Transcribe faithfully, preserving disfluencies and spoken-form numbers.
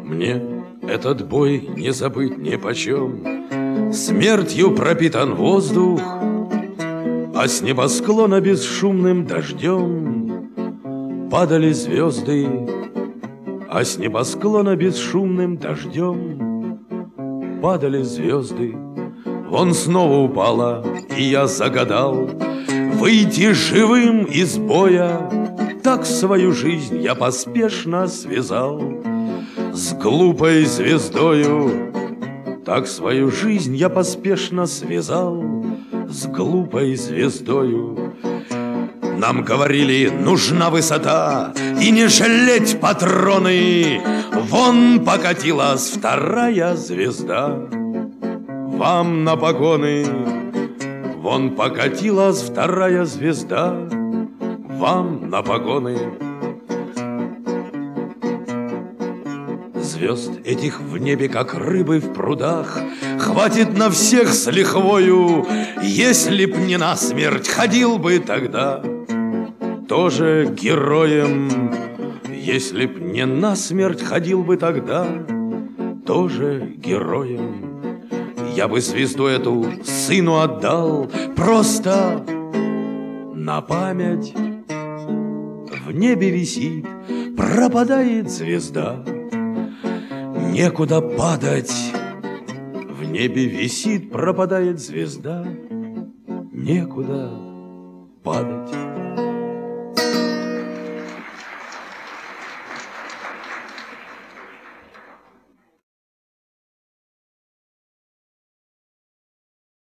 Мне этот бой не забыть ни почем. Смертью пропитан воздух, а с небосклона бесшумным дождем падали звезды, а с небосклона бесшумным дождем падали звезды. Вон снова упала, и я загадал выйти живым из боя. Так свою жизнь я поспешно связал с глупой звездою. Так свою жизнь я поспешно связал с глупой звездою. Нам говорили, нужна высота и не жалеть патроны. Вон покатилась вторая звезда вам на погоны. Вон покатилась вторая звезда вам на погоны. Звезд этих в небе, как рыбы в прудах, хватит на всех с лихвою. Если б не насмерть, ходил бы тогда тоже героем. Если б не насмерть, ходил бы тогда тоже героем. Я бы звезду эту сыну отдал просто на память. В небе висит, пропадает звезда, некуда падать. В небе висит, пропадает звезда, некуда падать.